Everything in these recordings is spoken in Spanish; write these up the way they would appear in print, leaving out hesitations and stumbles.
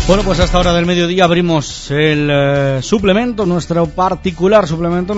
Bueno, pues hasta hora del mediodía abrimos el suplemento, nuestra particular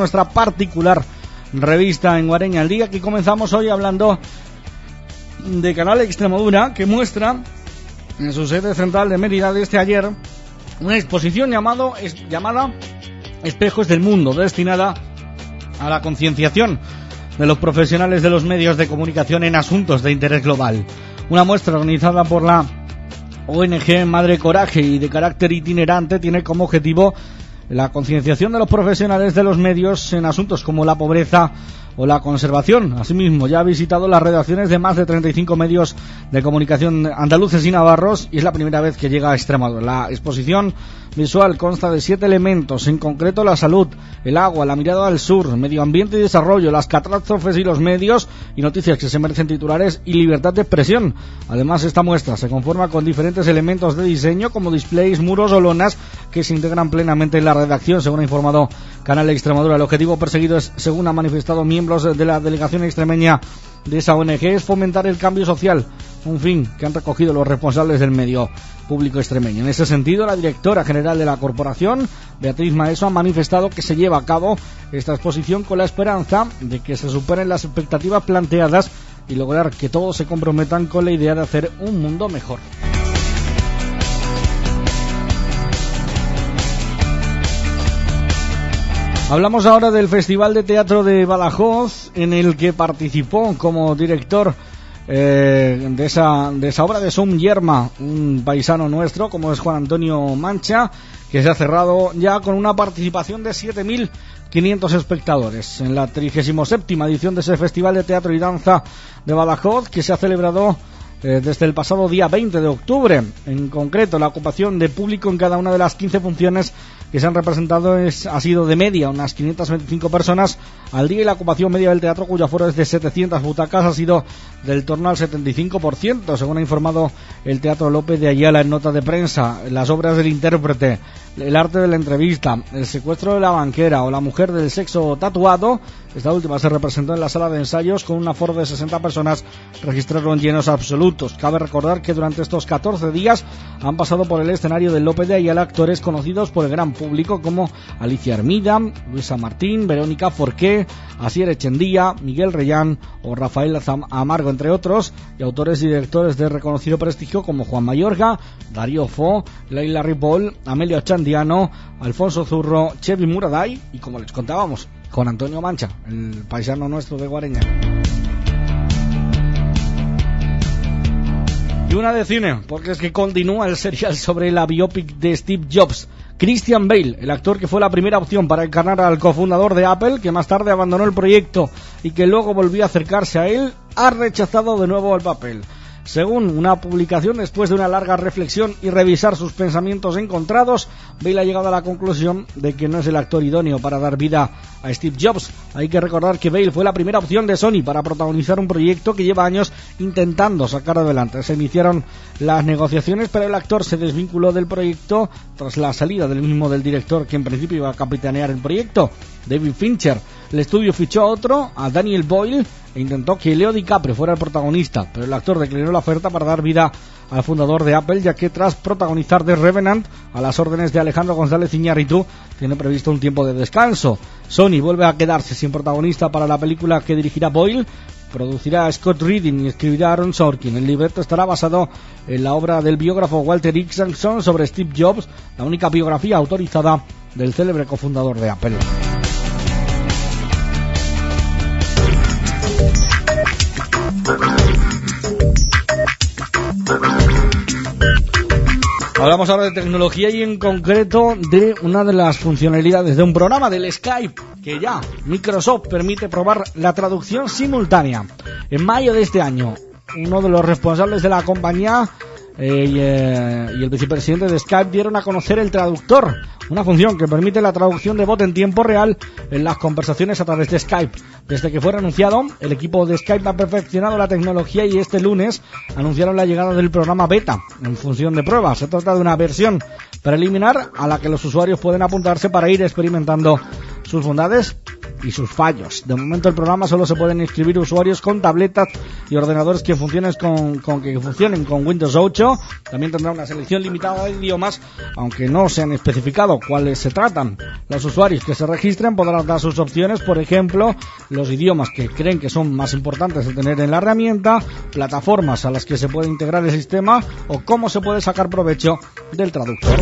revista en Guareña al Día, que comenzamos hoy hablando de Canal Extremadura, que muestra en su sede central de Mérida desde ayer una exposición llamada Espejos del Mundo, destinada a la concienciación de los profesionales de los medios de comunicación en asuntos de interés global. Una muestra organizada por la ONG Madre Coraje y de carácter itinerante, tiene como objetivo la concienciación de los profesionales de los medios en asuntos como la pobreza o la conservación. Asimismo, ya ha visitado las redacciones de más de 35 medios de comunicación andaluces y navarros, y es la primera vez que llega a Extremadura. La exposición visual consta de 7 elementos, en concreto la salud, el agua, la mirada al sur, medio ambiente y desarrollo, las catástrofes y los medios, y noticias que se merecen titulares, y libertad de expresión. Además, esta muestra se conforma con diferentes elementos de diseño como displays, muros o lonas que se integran plenamente en la redacción, según ha informado Canal Extremadura. El objetivo perseguido es, según han manifestado miembros de la delegación extremeña de esa ONG, es fomentar el cambio social, un fin que han recogido los responsables del medio público extremeño. En ese sentido, la directora general de la corporación, Beatriz Maeso, ha manifestado que se lleva a cabo esta exposición con la esperanza de que se superen las expectativas planteadas y lograr que todos se comprometan con la idea de hacer un mundo mejor. Hablamos ahora del Festival de Teatro de Badajoz, en el que participó como director de esa obra de Som Yerma, un paisano nuestro, como es Juan Antonio Mancha, que se ha cerrado ya con una participación de 7.500 espectadores en la 37ª edición de ese Festival de Teatro y Danza de Badajoz, que se ha celebrado desde el pasado día 20 de octubre. En concreto, la ocupación de público en cada una de las 15 funciones que se han representado ha sido de media unas 525 personas al día, y la ocupación media del teatro, cuyo aforo es de 700 butacas, ha sido del torno al 75%, según ha informado el Teatro López de Ayala en nota de prensa. Las obras del intérprete, el arte de la entrevista, el secuestro de la banquera o la mujer del sexo tatuado, esta última se representó en la sala de ensayos con un aforo de 60 personas, registraron llenos absolutos. Cabe recordar que durante estos 14 días han pasado por el escenario del López de Ayala actores conocidos por el gran público como Alicia Hermida, Luisa Martín, Verónica Forqué, Asier Echendía, Miguel Reyán o Rafael Amargo, entre otros, y autores y directores de reconocido prestigio como Juan Mayorga, Darío Fo, Leila Ripoll, Amelio Chandiano, Alfonso Zurro, Chevy Muraday y, como les contábamos, Juan Antonio Mancha, el paisano nuestro de Guareña. Y una de cine, porque es que continúa el serial sobre la biopic de Steve Jobs. Christian Bale, el actor que fue la primera opción para encarnar al cofundador de Apple, que más tarde abandonó el proyecto y que luego volvió a acercarse a él, ha rechazado de nuevo el papel. Según una publicación, después de una larga reflexión y revisar sus pensamientos encontrados, Bale ha llegado a la conclusión de que no es el actor idóneo para dar vida a Steve Jobs. Hay que recordar que Bale fue la primera opción de Sony para protagonizar un proyecto que lleva años intentando sacar adelante. Se iniciaron las negociaciones, pero el actor se desvinculó del proyecto tras la salida del mismo del director que en principio iba a capitanear el proyecto, David Fincher. El estudio fichó a otro, a Daniel Boyle, e intentó que Leo DiCaprio fuera el protagonista, pero el actor declinó la oferta para dar vida al fundador de Apple, ya que tras protagonizar The Revenant a las órdenes de Alejandro González Iñárritu, tiene previsto un tiempo de descanso. Sony vuelve a quedarse sin protagonista para la película que dirigirá Boyle, producirá Scott Reading y escribirá Aaron Sorkin. El libreto estará basado en la obra del biógrafo Walter Isaacson sobre Steve Jobs, la única biografía autorizada del célebre cofundador de Apple. Hablamos ahora de tecnología y en concreto de una de las funcionalidades de un programa, del Skype, que ya Microsoft permite probar la traducción simultánea. En mayo de este año, uno de los responsables de la compañía y el vicepresidente de Skype dieron a conocer el traductor, una función que permite la traducción de voz en tiempo real en las conversaciones a través de Skype. Desde que fue anunciado, el equipo de Skype ha perfeccionado la tecnología y este lunes anunciaron la llegada del programa beta en función de prueba. Se trata de una versión preliminar a la que los usuarios pueden apuntarse para ir experimentando sus bondades y sus fallos. De momento el programa solo se pueden inscribir usuarios con tabletas y ordenadores que funcionen con Windows 8. También tendrá una selección limitada de idiomas, aunque no se han especificado cuáles se tratan. Los usuarios que se registren podrán dar sus opciones, por ejemplo, los idiomas que creen que son más importantes de tener en la herramienta, plataformas a las que se puede integrar el sistema o cómo se puede sacar provecho del traductor.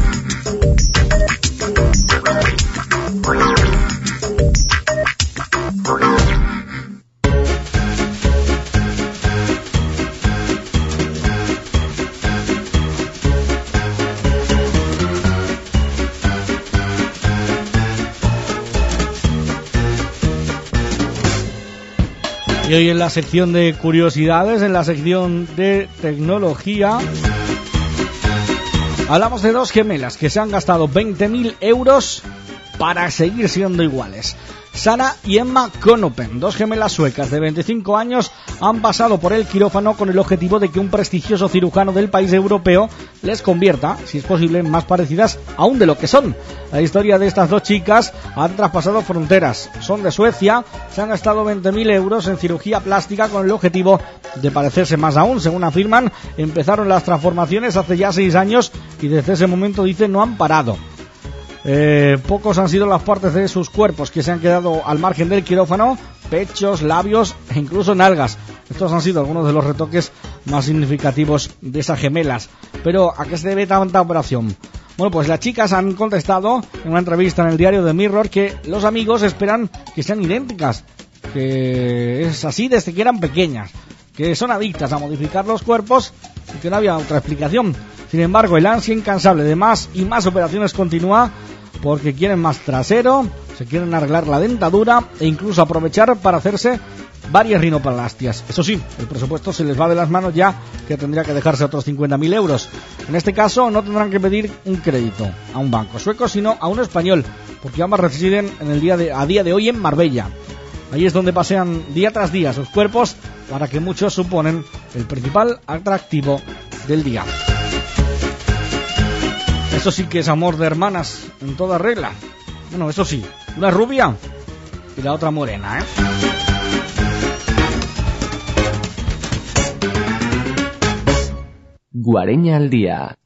Y hoy en la sección de curiosidades, en la sección de tecnología, hablamos de dos gemelas que se han gastado 20.000 euros para seguir siendo iguales. Sara y Emma Konopen, dos gemelas suecas de 25 años, han pasado por el quirófano con el objetivo de que un prestigioso cirujano del país europeo les convierta, si es posible, más parecidas aún de lo que son. La historia de estas dos chicas han traspasado fronteras. Son de Suecia, se han gastado 20.000 euros en cirugía plástica con el objetivo de parecerse más aún. Según afirman, empezaron las transformaciones hace ya 6 años y desde ese momento, dicen, no han parado. Pocos han sido las partes de sus cuerpos que se han quedado al margen del quirófano: pechos, labios e incluso nalgas. Estos han sido algunos de los retoques más significativos de esas gemelas. Pero ¿a qué se debe tanta operación? Bueno, pues las chicas han contestado en una entrevista en el diario The Mirror que los amigos esperan que sean idénticas, que es así desde que eran pequeñas, que son adictas a modificar los cuerpos y que no había otra explicación. Sin embargo, el ansia incansable de más y más operaciones continúa, porque quieren más trasero, se quieren arreglar la dentadura e incluso aprovechar para hacerse varias rinoplastias. Eso sí, el presupuesto se les va de las manos, ya que tendría que dejarse otros 50.000 euros. En este caso no tendrán que pedir un crédito a un banco sueco, sino a uno español, porque ambas residen a día de hoy en Marbella. Ahí es donde pasean día tras día sus cuerpos, para que muchos suponen el principal atractivo del día. Eso sí que es amor de hermanas en toda regla. Bueno, eso sí, una rubia y la otra morena, ¿eh? Guareña al día.